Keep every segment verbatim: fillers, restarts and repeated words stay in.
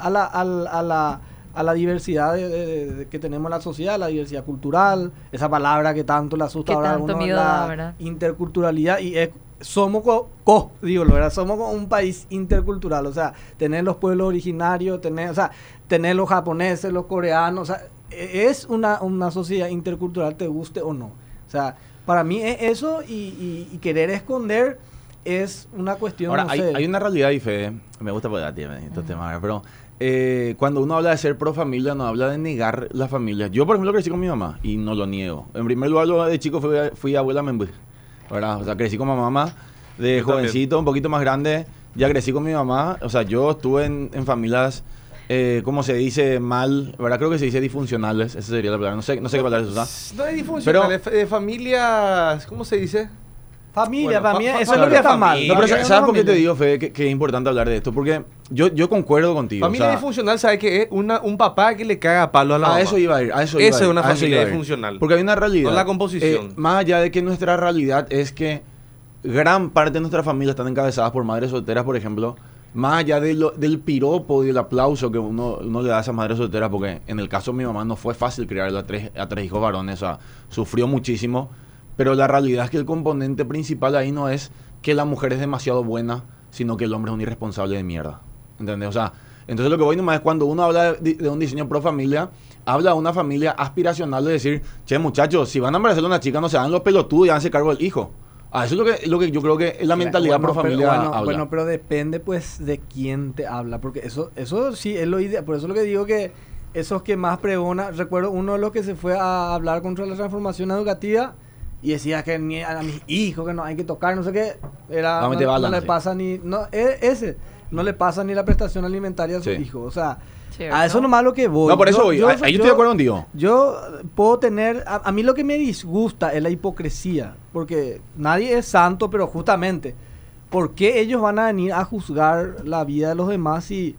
a la, a la, a la, a la diversidad de, de, de, que tenemos en la sociedad, la diversidad cultural, esa palabra que tanto le asusta ahora a algunos, la interculturalidad, y es, somos co, co digo, ¿verdad? Somos un país intercultural, o sea, tener los pueblos originarios, tener, o sea, tener los japoneses, los coreanos, o sea, es una, una sociedad intercultural, te guste o no. O sea, para mí es eso, y, y, y querer esconder es una cuestión. Ahora, no hay, sé. hay una realidad, y Fede, me gusta poder ti estos temas, pero eh, cuando uno habla de ser pro familia, no habla de negar la familia. Yo, por ejemplo, crecí con mi mamá y no lo niego. En primer lugar, yo de chico fui, fui abuela membú, ¿verdad? O sea, crecí con mi mamá, de yo jovencito, también. Un poquito más grande, ya crecí con mi mamá. O sea, yo estuve en, en familias, eh, ¿cómo se dice? Mal, ¿verdad? Creo que se dice disfuncionales, esa sería la palabra. No sé, no sé qué palabra se usa. No es disfuncionales, de familias, ¿cómo se dice? Familia, bueno, para mí, fa, fa, eso es lo que está mal. No, pero ¿sabes, ¿sabes por qué te digo, Fede, que, que es importante hablar de esto? Porque yo, yo concuerdo contigo. Familia o sea, disfuncional, ¿sabes qué es? Una, un papá que le caga a palo a la a mamá. A eso iba a ir, a eso iba Esa a ir. es una familia disfuncional. Porque hay una realidad. No la composición. Eh, más allá de que nuestra realidad es que gran parte de nuestra familia están encabezadas por madres solteras, por ejemplo, más allá de lo, del piropo y del aplauso que uno, uno le da a esas madres solteras, porque en el caso de mi mamá no fue fácil criar a tres, a tres hijos varones, o sea, sufrió muchísimo. Pero la realidad es que el componente principal ahí no es que la mujer es demasiado buena, sino que el hombre es un irresponsable de mierda. ¿Entendés? O sea, entonces lo que voy nomás es cuando uno habla de, de un diseño pro familia, habla de una familia aspiracional de decir, che, muchachos, si van a embarazar a una chica, no se hagan los pelotudos y háganse cargo del hijo. Ah, eso es lo que, lo que yo creo que es la mentalidad bueno, pro familia. Pero, bueno, habla. bueno, pero depende pues de quién te habla, porque eso, eso sí es lo ideal. Por eso es lo que digo que esos que más pregonan, recuerdo uno de los que se fue a hablar contra la transformación educativa, y decía que ni a mis hijos que no hay que tocar, no sé qué, era, no, no, no le pasa ni, no, ese, no le pasa ni la prestación alimentaria a su sí. hijo, o sea, ¿cierto? A eso nomás lo que voy. No, por eso yo, voy, yo, ahí yo, estoy de acuerdo contigo. Yo puedo tener, a, a mí lo que me disgusta es la hipocresía, porque nadie es santo, pero justamente, ¿por qué ellos van a venir a juzgar la vida de los demás si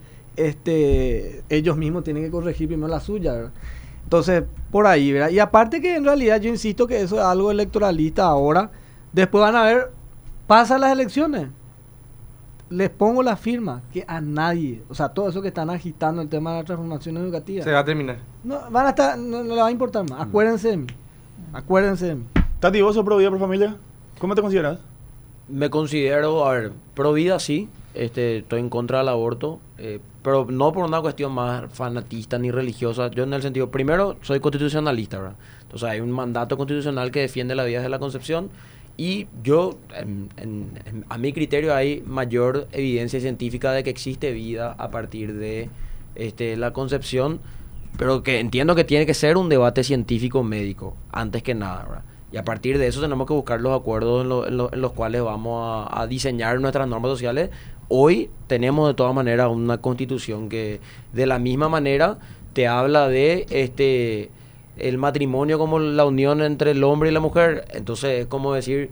este, ellos mismos tienen que corregir primero la suya, ¿verdad? Entonces, por ahí, ¿verdad? Y aparte que en realidad yo insisto que eso es algo electoralista ahora. Después van a ver, pasan las elecciones. Les pongo la firma que a nadie, o sea, todo eso que están agitando el tema de la transformación educativa. Se va a terminar. No, van a estar, no, no le va a importar más. Acuérdense de mí. Acuérdense de mí. Tati, ¿vos sos pro vida, pro familia? ¿Cómo te consideras? Me considero, a ver, pro vida sí. Este, estoy en contra del aborto, eh, pero no por una cuestión más fanatista ni religiosa. Yo en el sentido, primero, soy constitucionalista, ¿verdad? Entonces hay un mandato constitucional que defiende la vida desde la concepción, y yo, en, en, en, a mi criterio, hay mayor evidencia científica de que existe vida a partir de este, la concepción, pero que entiendo que tiene que ser un debate científico-médico, antes que nada, ¿verdad? Y a partir de eso tenemos que buscar los acuerdos en, lo, en, lo, en los cuales vamos a, a diseñar nuestras normas sociales. Hoy tenemos de todas maneras una constitución que de la misma manera te habla de este el matrimonio como la unión entre el hombre y la mujer. Entonces es como decir,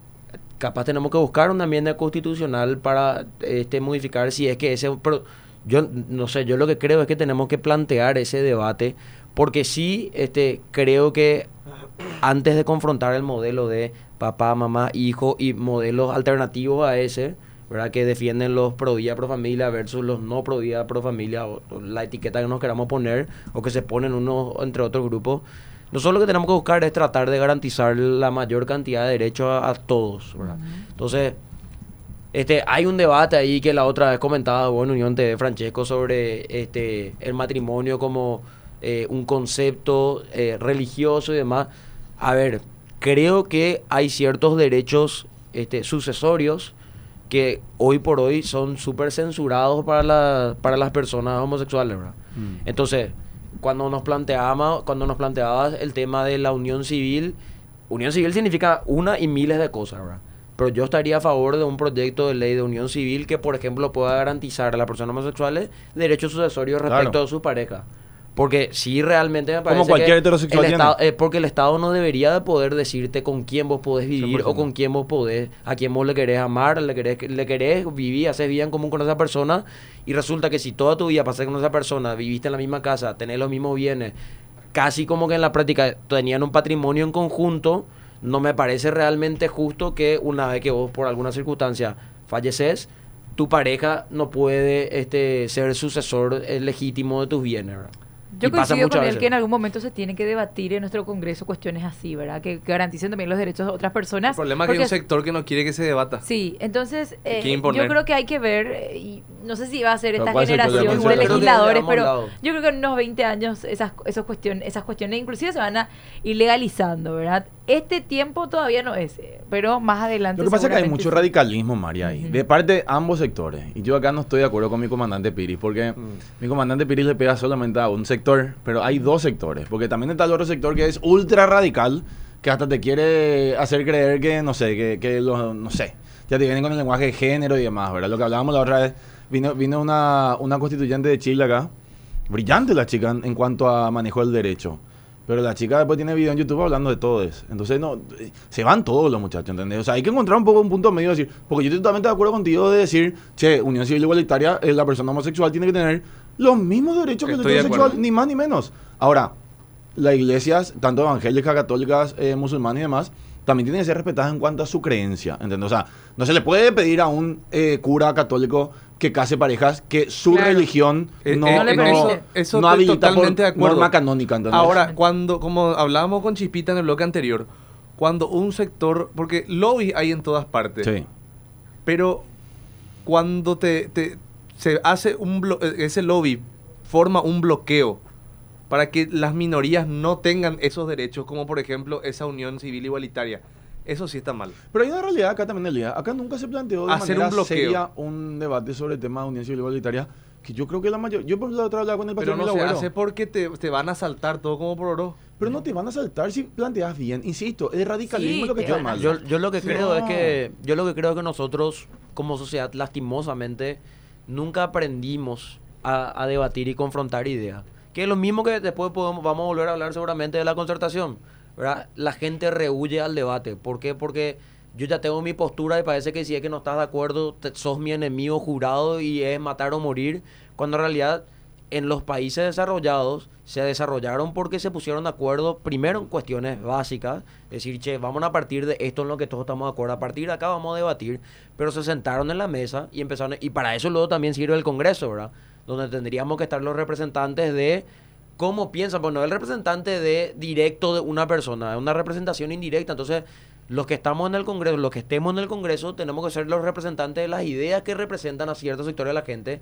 capaz tenemos que buscar una enmienda constitucional para este modificar si es que ese... Pero yo no sé, yo lo que creo es que tenemos que plantear ese debate, porque sí este creo que antes de confrontar el modelo de papá, mamá, hijo y modelos alternativos a ese, ¿verdad? Que defienden los pro vida, pro familia versus los no pro vida, pro familia, o, o la etiqueta que nos queramos poner, o que se ponen unos entre otros grupos. Nosotros lo que tenemos que buscar es tratar de garantizar la mayor cantidad de derechos a, a todos, ¿verdad? Uh-huh. Entonces, este, hay un debate ahí que la otra vez comentaba vos en Unión T V, Francesco, sobre este el matrimonio como eh, un concepto eh, religioso y demás. A ver, creo que hay ciertos derechos este, sucesorios que hoy por hoy son súper censurados para, la, para las personas homosexuales, ¿verdad? Mm. Entonces, cuando nos planteábamos, cuando nos planteabas el tema de la unión civil, unión civil significa una y miles de cosas, ¿verdad? Pero yo estaría a favor de un proyecto de ley de unión civil que, por ejemplo, pueda garantizar a las personas homosexuales derechos sucesorios respecto claro. a su pareja. Porque sí, realmente me parece como cualquier que heterosexual el Estado, eh, porque el Estado no debería de poder decirte con quién vos podés vivir cien por ciento. O con quién vos podés, a quién vos le querés amar, le querés, le querés vivir, hacer vida en común con esa persona, y resulta que si toda tu vida pasaste con esa persona, viviste en la misma casa, tenés los mismos bienes, casi como que en la práctica tenían un patrimonio en conjunto, no me parece realmente justo que una vez que vos por alguna circunstancia falleces, tu pareja no puede este, ser sucesor eh, legítimo de tus bienes, ¿verdad? Yo Y pasa coincido muchas con él veces. que en algún momento se tiene que debatir en nuestro Congreso cuestiones así, ¿verdad? Que garanticen también los derechos de otras personas. El problema es que hay un porque- sector que no quiere que se debata. Sí, entonces Hay eh, que imponer. yo creo que hay que ver, eh, y no sé si va a ser ¿Pero esta cuál sector generación llama de el sector? legisladores, Creo que pero le damos yo creo que en unos veinte años esas, esos cuestiones, esas cuestiones inclusive se van a ir legalizando, ¿verdad? Este tiempo todavía no es, eh, pero más adelante Lo que pasa es que hay seguramente mucho sí. radicalismo, María, ahí, Ujú. de parte de ambos sectores. Y yo acá no estoy de acuerdo con mi comandante Piris, porque mi comandante Piris le pega solamente a un sector, pero hay dos sectores. Porque también está el otro sector que es ultra radical, que hasta te quiere hacer creer que, no sé, que, que los, no sé, ya te vienen con el lenguaje de género y demás, ¿verdad? Lo que hablábamos la otra vez, vino, vino una, una constituyente de Chile acá, brillante la chica en, en cuanto a manejo del derecho. Pero la chica después tiene video en YouTube hablando de todo eso. Entonces, no, eh, se van todos los muchachos, ¿entendés? O sea, hay que encontrar un poco un punto medio de decir, porque yo estoy totalmente de acuerdo contigo de decir, che, unión civil igualitaria, eh, la persona homosexual tiene que tener los mismos derechos que el Estoy de heterosexual, acuerdo. ni más ni menos. Ahora, las iglesias, tanto evangélicas, católicas, eh, musulmanas y demás, también tienen que ser respetadas en cuanto a su creencia, ¿entendés? O sea, no se le puede pedir a un eh, cura católico que case parejas que su Claro. religión Eh, no, eh, No le no, permite. Eso no estoy habilita por totalmente de acuerdo. norma canónica, ¿entendés? Ahora, cuando, como hablábamos con Chispita en el bloque anterior, cuando un sector, porque lobby hay en todas partes, Sí. pero cuando te, te- se hace un blo- ese lobby forma un bloqueo para que las minorías no tengan esos derechos, como por ejemplo esa unión civil igualitaria, eso sí está mal. Pero hay una realidad acá también, Elia. Acá nunca se planteó de Hacer manera un bloqueo. seria un debate sobre el tema de unión civil igualitaria, que yo creo que la mayoría... Yo por la otra hablaba con el pastor Pero no se Milagüero. hace porque te, te van a saltar todo como por oro. Pero no te van a saltar si planteas bien. Insisto, el radicalismo Sí, es lo que te está van a mal. Yo, yo lo que Sí. creo No. es que yo lo que creo es que nosotros como sociedad lastimosamente nunca aprendimos a, a debatir y confrontar ideas, que es lo mismo que después podemos, vamos a volver a hablar seguramente de la concertación, ¿verdad? La gente rehuye al debate. ¿Por qué? Porque yo ya tengo mi postura y parece que si es que no estás de acuerdo te- sos mi enemigo jurado y es matar o morir, cuando en realidad en los países desarrollados se desarrollaron porque se pusieron de acuerdo primero en cuestiones básicas, decir, che, vamos a partir de esto en lo que todos estamos de acuerdo, a partir de acá vamos a debatir, pero se sentaron en la mesa y empezaron, y para eso luego también sirve el Congreso, ¿verdad? Donde tendríamos que estar los representantes de cómo piensan, pues no el representante de directo de una persona, es una representación indirecta, entonces los que estamos en el Congreso, los que estemos en el Congreso, tenemos que ser los representantes de las ideas que representan a ciertos sectores de la gente.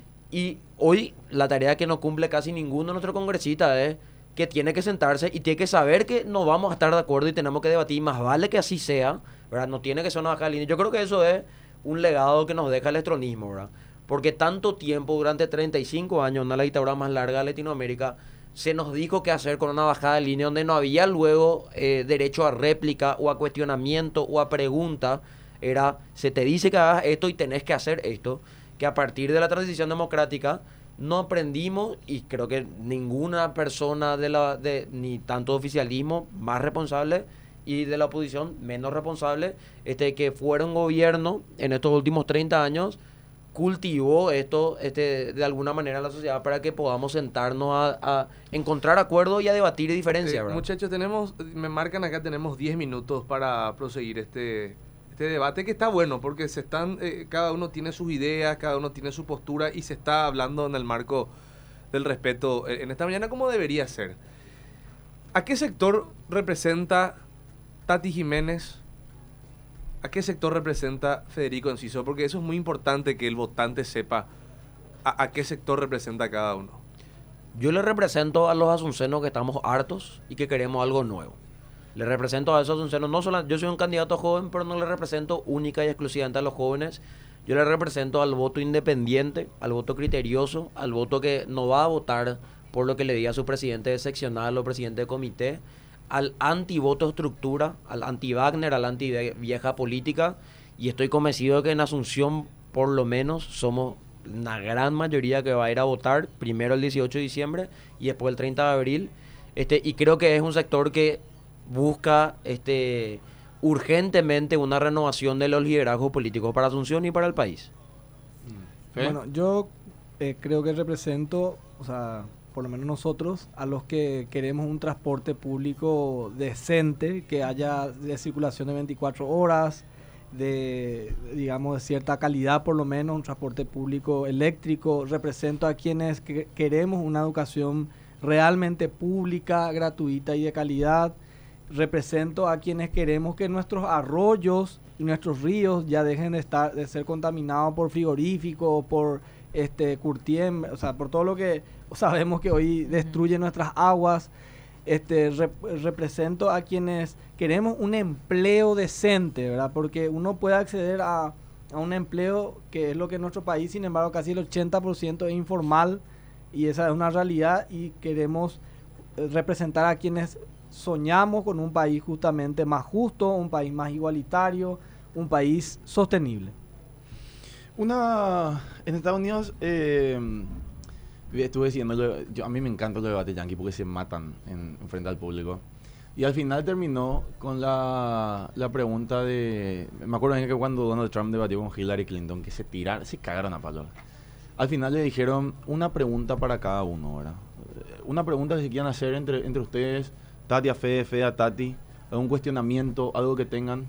Y hoy la tarea que no cumple casi ninguno de nuestros congresistas es que tiene que sentarse y tiene que saber que no vamos a estar de acuerdo y tenemos que debatir, más vale que así sea, ¿verdad? No tiene que ser una baja de línea. Yo creo que eso es un legado que nos deja el estronismo, ¿verdad? Porque tanto tiempo, durante treinta y cinco años, una de las dictaduras más largas de Latinoamérica, se nos dijo qué hacer con una bajada de línea donde no había luego eh, derecho a réplica o a cuestionamiento o a pregunta. Era, se te dice que hagas esto y tenés que hacer esto. Que a partir de la transición democrática no aprendimos, y creo que ninguna persona de la de ni tanto oficialismo más responsable y de la oposición menos responsable, este que fueron gobierno en estos últimos treinta años, cultivó esto este de alguna manera en la sociedad para que podamos sentarnos a, a encontrar acuerdos y a debatir diferencias, Eh, ¿verdad? muchachos, tenemos, me marcan acá, tenemos diez minutos para proseguir este, este debate que está bueno porque se están, eh, cada uno tiene sus ideas, cada uno tiene su postura y se está hablando en el marco del respeto eh, en esta mañana como debería ser. ¿A qué sector representa Tati Jiménez? ¿A qué sector representa Federico Enciso? Porque eso es muy importante que el votante sepa a, a qué sector representa cada uno. Yo le represento a los asuncenos que estamos hartos y que queremos algo nuevo. Le represento a esos asuncenos, no solo, yo soy un candidato joven, pero no le represento única y exclusivamente a los jóvenes. Yo le represento al voto independiente, al voto criterioso, al voto que no va a votar por lo que le diga su presidente de seccional o presidente de comité, al anti-voto estructura, al anti-Wagner, al anti-vieja política, y estoy convencido de que en Asunción, por lo menos, somos una gran mayoría que va a ir a votar, primero el dieciocho de diciembre y después el treinta de abril, este, y creo que es un sector que busca este, urgentemente una renovación de los liderazgos políticos para Asunción y para el país. ¿Sí? Bueno, yo eh, creo que represento, o sea, por lo menos nosotros, a los que queremos un transporte público decente, que haya de circulación de veinticuatro horas, de, digamos, de cierta calidad, por lo menos, un transporte público eléctrico. Represento a quienes que queremos una educación realmente pública, gratuita y de calidad. Represento a quienes queremos que nuestros arroyos y nuestros ríos ya dejen de estar de ser contaminados por frigoríficos, por este curtiem, o sea, por todo lo que sabemos que hoy destruye nuestras aguas. Este, rep, represento a quienes queremos un empleo decente, ¿verdad? Porque uno puede acceder a, a un empleo que es lo que en nuestro país, sin embargo, casi el ochenta por ciento es informal, y esa es una realidad, y queremos eh, representar a quienes soñamos con un país justamente más justo, un país más igualitario, un país sostenible. Una... En Estados Unidos... Eh, estuve diciendo, yo, a mí me encantan los debates yanquis porque se matan en, en frente al público. Y al final terminó con la, la pregunta de... Me acuerdo bien que cuando Donald Trump debatió con Hillary Clinton, que se tiraron, se cagaron a palo. Al final le dijeron una pregunta para cada uno, ¿verdad? Una pregunta que se quieran hacer entre, entre ustedes, Tati a Fede, Fede a Tati, algún cuestionamiento, algo que tengan.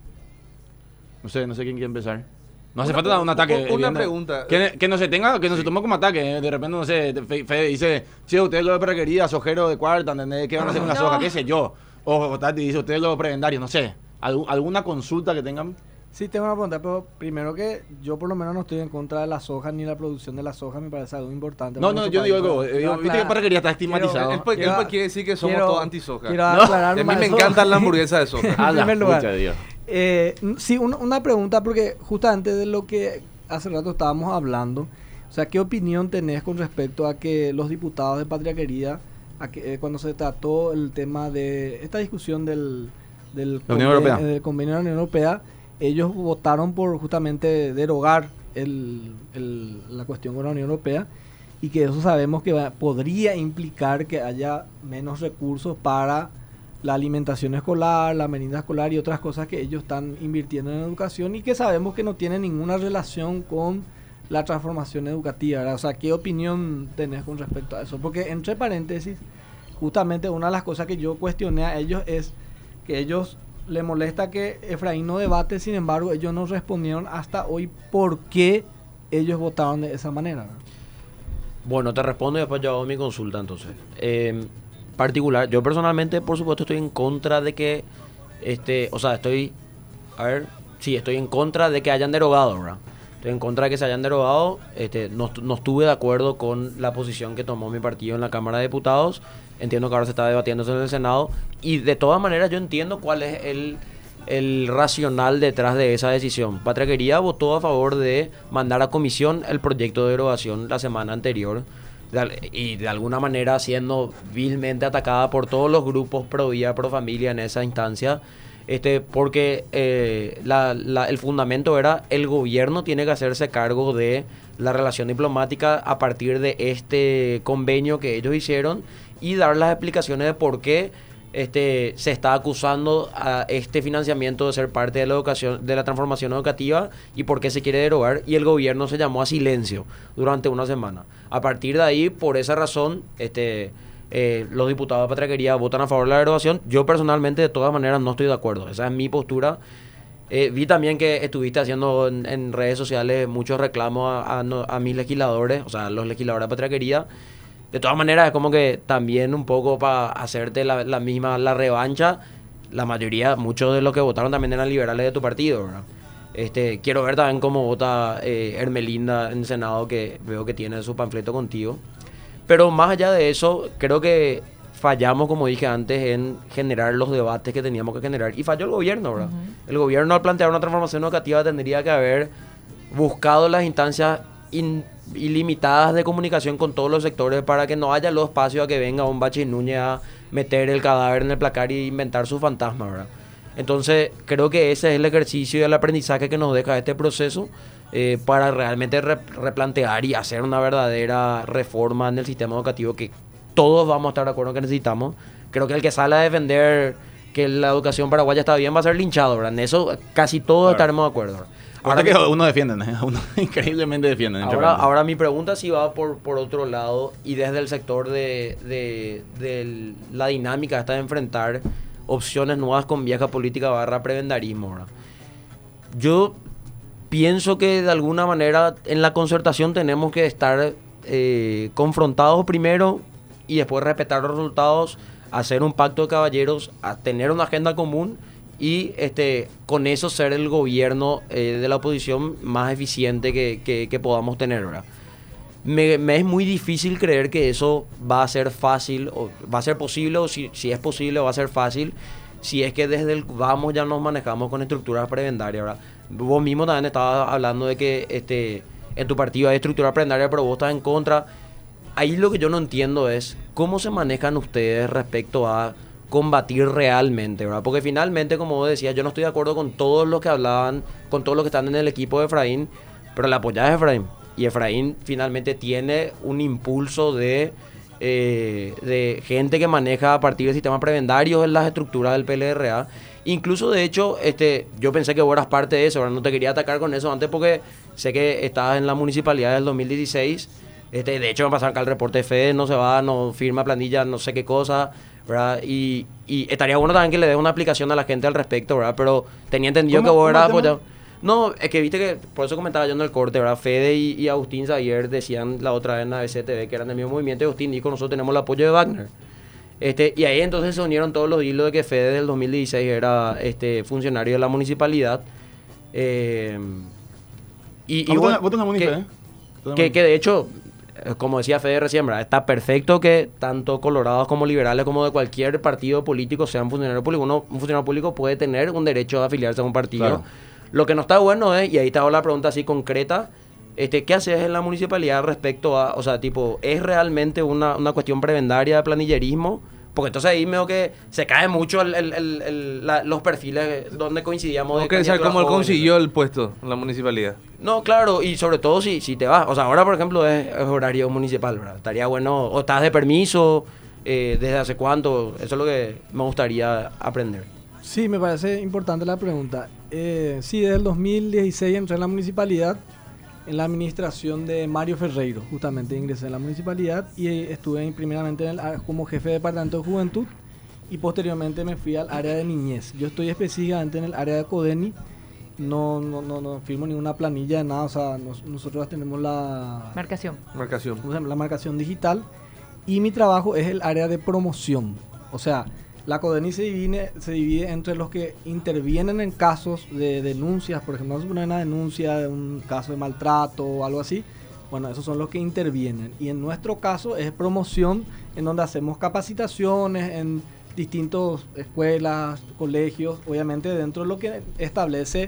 No sé, no sé quién quiere empezar. No hace Una falta dar un pre- ataque. una evidente. pregunta. Que, que no se tenga, que no se tome como ataque. De repente, no sé, Fe- Fede dice, che, ustedes lo de prequería, sojero de cuarta, ¿entendés? ¿Qué van a hacer con la No. soja? ¿Qué sé yo? O Tati dice, ustedes lo de prebendarios, no sé. ¿Algún- ¿Alguna consulta que tengan? Sí, tengo una pregunta, pero primero que yo por lo menos no estoy en contra de la soja ni la producción de la soja, me parece algo importante. No, para no, nuestro yo digo país. algo. Quiero eh, Viste que aclarar- prequería está quiero- estigmatizado. Él, pues, él Quiero- pues quiere decir que somos quiero- todos anti-soja. quiero No, aclarar a mí más me eso. encanta la hamburguesa de soja. En primer lugar. pucha, Dios. Eh, n- sí, un- una pregunta, porque justamente de lo que hace rato estábamos hablando, o sea, ¿qué opinión tenés con respecto a que los diputados de Patria Querida, a que, eh, cuando se trató el tema de esta discusión del, del, La Unión conven- Europea. eh, del convenio de la Unión Europea, ellos votaron por justamente derogar el, el- la cuestión con la Unión Europea, y que eso sabemos que va- podría implicar que haya menos recursos para la alimentación escolar, la merienda escolar y otras cosas que ellos están invirtiendo en educación y que sabemos que no tienen ninguna relación con la transformación educativa, ¿verdad? O sea, ¿qué opinión tenés con respecto a eso? Porque, entre paréntesis, justamente una de las cosas que yo cuestioné a ellos es que ellos le molesta que Efraín no debate, sin embargo, ellos no respondieron hasta hoy por qué ellos votaron de esa manera, ¿verdad? Bueno, te respondo y después yo hago mi consulta entonces. Eh, particular, yo personalmente, por supuesto, estoy en contra de que, este, o sea, estoy, a ver, sí, estoy en contra de que hayan derogado, ¿verdad? Estoy en contra de que se hayan derogado, este, no, estu- no estuve de acuerdo con la posición que tomó mi partido en la Cámara de Diputados, entiendo que ahora se está debatiendo en el Senado, y de todas maneras yo entiendo cuál es el, el racional detrás de esa decisión. Patria Querida votó a favor de mandar a comisión el proyecto de derogación la semana anterior, de al- y de alguna manera siendo vilmente atacada por todos los grupos pro vida, pro familia en esa instancia, este porque eh, la- la- el fundamento era el gobierno tiene que hacerse cargo de la relación diplomática a partir de este convenio que ellos hicieron y dar las explicaciones de por qué este se está acusando a este financiamiento de ser parte de la educación, de la transformación educativa, y por qué se quiere derogar, y el gobierno se llamó a silencio durante una semana. A partir de ahí, por esa razón, este eh, los diputados de Patria Querida votan a favor de la derogación. Yo personalmente de todas maneras no estoy de acuerdo, esa es mi postura. Eh, vi también que estuviste haciendo en, en redes sociales muchos reclamos a, a, no- a mis legisladores, o sea, los legisladores de Patria Querida. De todas maneras, es como que también un poco para hacerte la, la misma, la revancha, la mayoría, muchos de los que votaron también eran liberales de tu partido, ¿verdad? Este, quiero ver también cómo vota eh, Hermelinda en el Senado, que veo que tiene su panfleto contigo. Pero más allá de eso, creo que fallamos, como dije antes, en generar los debates que teníamos que generar. Y falló el gobierno, ¿verdad? Ujú. El gobierno, al plantear una transformación educativa, tendría que haber buscado las instancias in- ilimitadas de comunicación con todos los sectores para que no haya los espacios a que venga un Bachi Núñez a meter el cadáver en el placar y inventar su fantasma, ¿verdad? Entonces, creo que ese es el ejercicio y el aprendizaje que nos deja este proceso eh, para realmente re- replantear y hacer una verdadera reforma en el sistema educativo que todos vamos a estar de acuerdo que necesitamos. Creo que el que sale a defender que la educación paraguaya está bien va a ser linchado, ¿verdad? En eso casi todos Claro. estaremos de acuerdo, ¿verdad? Ahora mi- que uno defienden, ¿eh? Uno increíblemente defienden. entre Ahora, paréntesis. ahora mi pregunta sí va por, por otro lado y desde el sector de, de, de la dinámica esta de enfrentar opciones nuevas con vieja política barra prebendarismo, ¿verdad? yo pienso que de alguna manera en la concertación tenemos que estar eh, confrontados primero y después respetar los resultados, hacer un pacto de caballeros, a tener una agenda común y este con eso ser el gobierno eh, de la oposición más eficiente que, que, que podamos tener, ¿verdad? Me, me es muy difícil creer que eso va a ser fácil, o va a ser posible, o si, si es posible va a ser fácil, si es que desde el vamos ya nos manejamos con estructuras prebendarias, ¿verdad? Vos mismo también estabas hablando de que este en tu partido hay estructura prebendaria, pero vos estás en contra. Ahí lo que yo no entiendo es cómo se manejan ustedes respecto a combatir realmente, ¿verdad? Porque finalmente, como vos decías, yo no estoy de acuerdo con todos los que hablaban, con todos los que están en el equipo de Efraín, pero la apoyás a Efraín. Y Efraín finalmente tiene un impulso de, eh, de gente que maneja a partir de sistemas prebendarios en las estructuras del P L R A. Incluso, de hecho, este, yo pensé que vos eras parte de eso, ¿verdad? No te quería atacar con eso antes porque sé que estabas en la municipalidad del dos mil dieciséis. Este, de hecho, me pasaron acá el reporte de Fede, no se va, no firma planilla, no sé qué cosa, ¿verdad? Y, y estaría bueno también que le des una explicación a la gente al respecto, ¿verdad? Pero tenía entendido que vos eras apoyado. No, es que viste que, por eso comentaba yo en el corte, ¿verdad? Fede y, y Agustín Zavier decían la otra vez en A B C T V que eran del mismo movimiento, y Agustín dijo, nosotros tenemos el apoyo de Wagner. Este, y ahí entonces se unieron todos los hilos de que Fede del dos mil dieciséis era este funcionario de la municipalidad. Eh, y, y bueno, que, que, que de hecho, como decía Fede recién, ¿verdad? Está perfecto que tanto colorados como liberales como de cualquier partido político sean funcionarios públicos. Uno, un funcionario público puede tener un derecho a afiliarse a un partido. Claro. Lo que no está bueno es, y ahí te hago la pregunta así concreta, este, ¿qué haces en la municipalidad respecto a, o sea, tipo, ¿es realmente una, una cuestión prebendaria de planillerismo? Porque entonces ahí veo que se cae mucho el, el, el, el, la, los perfiles donde coincidíamos. No querés saber cómo él consiguió el puesto en la municipalidad. No, claro, y sobre todo si, si te vas. O sea, ahora por ejemplo es, es horario municipal, ¿verdad? Estaría bueno, o estás de permiso, eh, ¿desde hace cuánto? Eso es lo que me gustaría aprender. Sí, me parece importante la pregunta. Eh, sí, desde el dos mil dieciséis entré en la municipalidad, en la administración de Mario Ferreiro, justamente ingresé en la municipalidad y estuve primeramente en el, como jefe de departamento de juventud y posteriormente me fui al área de niñez. Yo estoy específicamente en el área de Codeni, no, no, no, no firmo ninguna planilla de nada, o sea, nos, nosotros tenemos la marcación. Marcación. La marcación digital y mi trabajo es el área de promoción, o sea, la Codeni se divide, se divide entre los que intervienen en casos de denuncias, por ejemplo, vamos a poner una denuncia de un caso de maltrato o algo así. Bueno, esos son los que intervienen. Y en nuestro caso es promoción, en donde hacemos capacitaciones en distintas escuelas, colegios, obviamente dentro de lo que establece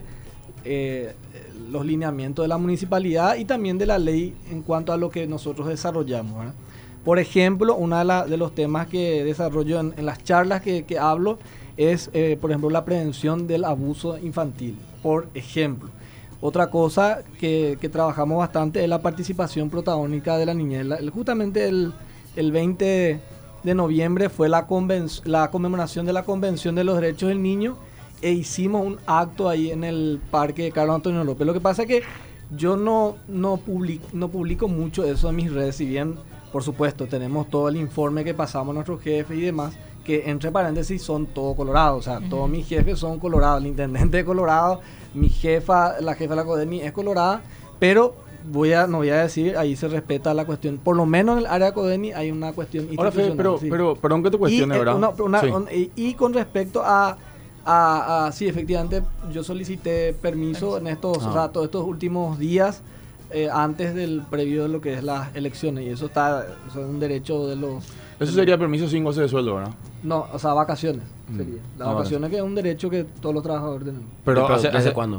eh, los lineamientos de la municipalidad y también de la ley en cuanto a lo que nosotros desarrollamos, ¿verdad? Por ejemplo, uno de, la, de los temas que desarrollo en, en las charlas que, que hablo es, eh, por ejemplo, la prevención del abuso infantil. Por ejemplo, otra cosa que, que trabajamos bastante es la participación protagónica de la niñez. La, el, justamente el, el veinte de noviembre fue la, conven- la conmemoración de la Convención de los Derechos del Niño e hicimos un acto ahí en el parque de Carlos Antonio López. Lo que pasa es que yo no, no, public- no publico mucho eso en mis redes, si bien... Por supuesto, tenemos todo el informe que pasamos a nuestros jefes y demás, que entre paréntesis son todos colorados. O sea, uh-huh. Todos mis jefes son colorados. El intendente es colorado, mi jefa, la jefa de la Codeni es colorada, pero voy a, no voy a decir, ahí se respeta la cuestión. Por lo menos en el área de Codeni hay una cuestión Ahora, institucional. Fede, pero, sí. pero, perdón que te cuestione, y, ¿verdad? Una, una, sí. un, y, y con respecto a, a, a, sí, efectivamente, yo solicité permiso en estos, ah. o sea, todos estos últimos días, Eh, antes del previo de lo que es las elecciones, y eso está, eso es un derecho de los... Eso sería permiso sin goce de sueldo, ¿verdad? No, o sea, vacaciones mm. sería. Las ah, vacaciones que es un derecho que todos los trabajadores tenemos. Pero, pero ¿hace, ¿desde hace cuándo?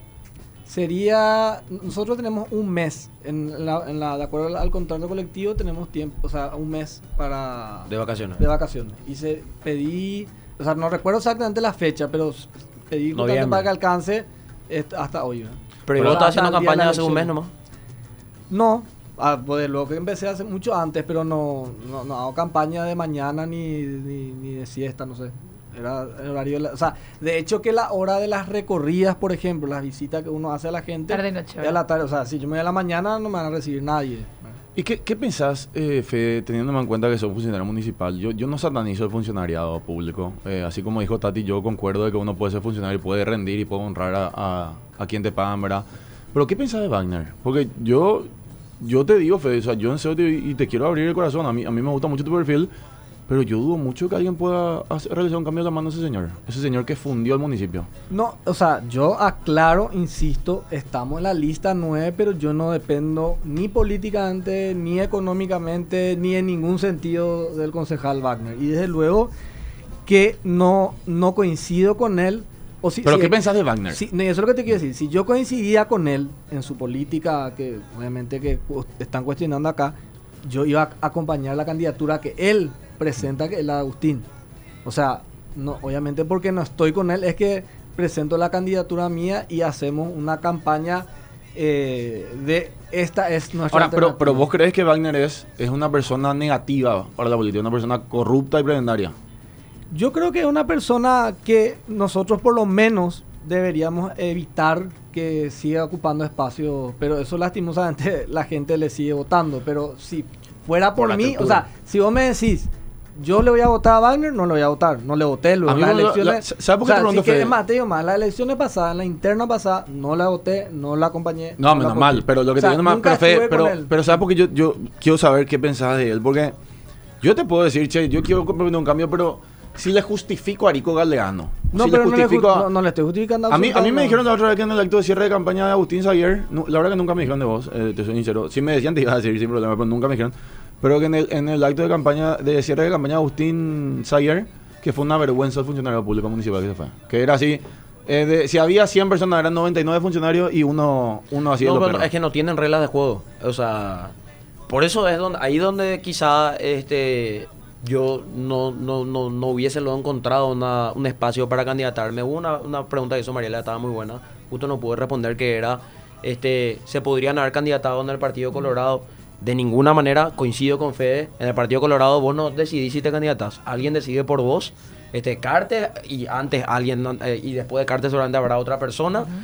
Sería, nosotros tenemos un mes, en la, en la, de acuerdo al, al contrato colectivo tenemos tiempo, o sea, un mes para... De vacaciones. De vacaciones. Y se pedí, o sea, no recuerdo exactamente la fecha, pero pedí justamente para que alcance hasta hoy, ¿verdad? Pero ¿y vos estás haciendo campaña hace un mes nomás? No, ah, pues lo que empecé hace mucho antes, pero no, no, no hago campaña de mañana ni, ni, ni de siesta, no sé. Era el horario, de la, o sea, de hecho que la hora de las recorridas, por ejemplo, las visitas que uno hace a la gente, tarde noche, es a la tarde, o sea, si yo me voy a la mañana no me van a recibir nadie. ¿Y qué, qué pensás, eh, Fede, teniendo en cuenta que sos funcionario municipal? Yo, yo no satanizo el funcionariado público. Eh, así como dijo Tati, yo concuerdo de que uno puede ser funcionario y puede rendir y puede honrar a, a, a quien te pagan, ¿verdad? Pero ¿qué pensás de Wagner? Porque yo, yo te digo, Fede, o sea, yo en serio te, y te quiero abrir el corazón. A mí, a mí me gusta mucho tu perfil, pero yo dudo mucho que alguien pueda hacer, realizar un cambio de la mano a ese señor. Ese señor que fundió el municipio. No, o sea, yo aclaro, insisto, estamos en la lista nueve, pero yo no dependo ni políticamente, ni económicamente, ni en ningún sentido del concejal Wagner. Y desde luego que no, no coincido con él. O si, ¿Pero si qué es, pensás de Wagner? Si, eso es lo que te quiero decir. Si yo coincidía con él en su política, que obviamente que están cuestionando acá, yo iba a acompañar la candidatura que él presenta, que es la de Agustín. O sea, no, obviamente porque no estoy con él, es que presento la candidatura mía y hacemos una campaña eh, de esta es nuestra Ahora, pero, alternativa. pero vos crees que Wagner es, es una persona negativa para la política, una persona corrupta y prebendaria. Yo creo que es una persona que nosotros por lo menos deberíamos evitar que siga ocupando espacio, pero eso lastimosamente la gente le sigue votando. Pero si fuera por, Por la mí, o estructura. sea, si vos me decís, yo le voy a votar a Wagner, no le voy a votar, no le voté. Luego, A mí las me lo- elecciones, la- ¿sabes por qué o sea, te pregunto, sí que Fede? es más, te digo más, las elecciones pasadas, en la interna pasada, no la voté, no la acompañé. No, la menos apoyé. mal, pero lo que O sea, te digo nomás, nunca pero, Fede, estuve con pero, él. pero ¿sabes por qué yo, yo quiero saber qué pensás de él? Porque yo te puedo decir, che, yo quiero proponer un cambio, pero si le justifico a Arico Galeano, No, si pero le no, le justifico ju- a- no, no le estoy justificando. A mí, a mí me absolutamente dijeron la otra vez que en el acto de cierre de campaña de Agustín Sayer, no, la verdad que nunca me dijeron de vos, eh, te soy sincero. Si me decían te iba a decir sin problema, pero nunca me dijeron. Pero que en el, en el acto de campaña de cierre de campaña de Agustín Sayer, que fue una vergüenza el funcionario público municipal que se fue. Que era así, eh, de- si había cien personas eran noventa y nueve funcionarios y uno, uno así de No, los pero perros. es que no tienen reglas de juego. O sea, por eso es donde ahí donde quizá este yo no, no, no, no hubiese lo encontrado una, un espacio para candidatarme. Hubo una, una pregunta que hizo Mariela, estaba muy buena. Justo no pude responder, que era, este, ¿se podrían haber candidatado en el Partido Colorado? De ninguna manera, coincido con Fede. En el Partido Colorado vos no decidís si te candidatas. Alguien decide por vos. Este, Cartes, y antes alguien, eh, y después de Cartes seguramente habrá otra persona. Uh-huh.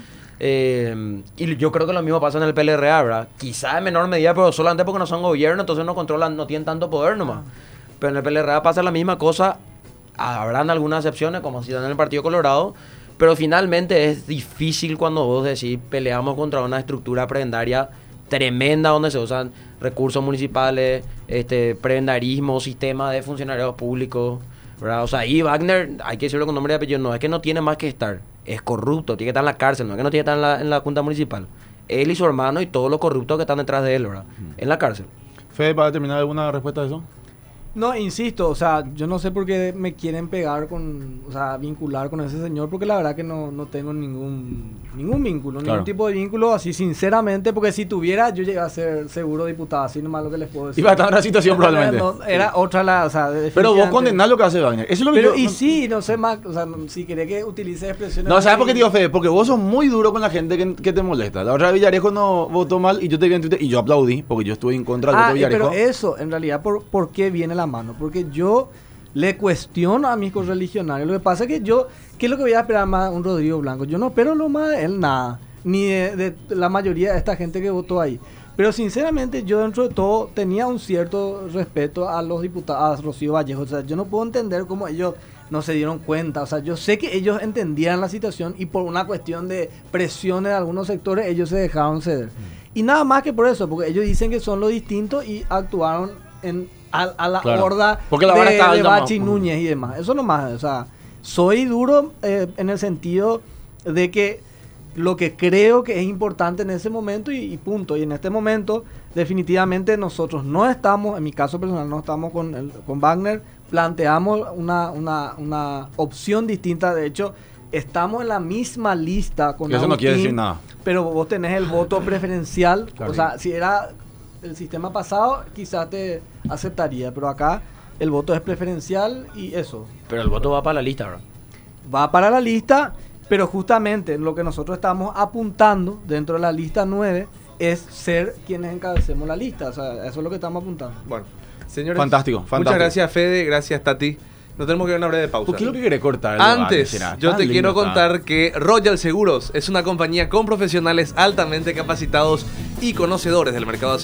Eh, y yo creo que lo mismo pasa en el P L R A, ¿verdad? Quizá en menor medida, pero solamente porque no son gobierno, entonces no controlan, no tienen tanto poder nomás. Uh-huh. Pero en el P L R A pasa la misma cosa. Habrán algunas excepciones, como si dan en el Partido Colorado. Pero finalmente es difícil cuando vos decís peleamos contra una estructura prebendaria tremenda donde se usan recursos municipales, este prebendarismo, sistema de funcionarios públicos, ¿verdad? O sea, ahí Wagner, hay que decirlo con nombre y apellido, no es que no tiene más que estar, es corrupto, tiene que estar en la cárcel, no es que no tiene que estar en la, en la Junta Municipal. Él y su hermano y todos los corruptos que están detrás de él, ¿verdad? Mm. En la cárcel. Fede, ¿para terminar alguna respuesta de eso? No, insisto, o sea, yo no sé por qué me quieren pegar con, o sea, vincular con ese señor, porque la verdad que no, no tengo ningún ningún vínculo, claro. ningún tipo de vínculo, así sinceramente, porque si tuviera, yo llegué a ser seguro diputado, así nomás lo que les puedo decir. Iba a estar en una situación probablemente. No, era sí. otra la, o sea, pero vos condenás lo que hace Wagner. Eso es lo que pero yo, y no, sí, no sé más, o sea, no, si querés que utilice expresiones... No, ¿sabes muy... por qué te digo, Fede? Porque vos sos muy duro con la gente que, que te molesta. La otra vez Villarejo no votó mal y yo te vi en Twitter y yo aplaudí porque yo estuve en contra del ah, voto de Villarejo. Pero eso, en realidad, ¿por, ¿por qué viene la mano? Porque yo Yo le cuestiono a mis correligionarios. Lo que pasa es que yo, ¿qué es lo que voy a esperar más de un Rodrigo Blanco? Yo no espero lo más de él nada, ni de, de la mayoría de esta gente que votó ahí. Pero sinceramente yo dentro de todo tenía un cierto respeto a los diputados, a Rocío Vallejo. O sea, yo no puedo entender cómo ellos no se dieron cuenta. O sea, yo sé que ellos entendían la situación y por una cuestión de presiones de algunos sectores ellos se dejaron ceder. Mm. Y nada más que por eso, porque ellos dicen que son lo distinto y actuaron en... A, a la claro. horda porque la de, de Bachi más. Núñez y demás. Eso nomás, o sea, soy duro eh, en el sentido de que lo que creo que es importante en ese momento y, y punto. Y en este momento, definitivamente nosotros no estamos, en mi caso personal, no estamos con, el, con Wagner, planteamos una, una, una opción distinta. De hecho, estamos en la misma lista con Eso Agustín, no quiere decir nada. Pero vos tenés el voto preferencial, claro. O sea, si era... el sistema pasado quizás te aceptaría, pero acá el voto es preferencial y eso. Pero el voto va para la lista, ¿verdad? Va para la lista, pero justamente lo que nosotros estamos apuntando dentro de la lista nueve es ser quienes encabecemos la lista. O sea, eso es lo que estamos apuntando. Bueno, señores. Fantástico, fantástico. Muchas gracias, Fede. Gracias, Tati. Nos tenemos que ir a una breve pausa. ¿Por qué lo que querés cortar? Antes, yo te quiero está. contar que Royal Seguros es una compañía con profesionales altamente capacitados y conocedores del mercado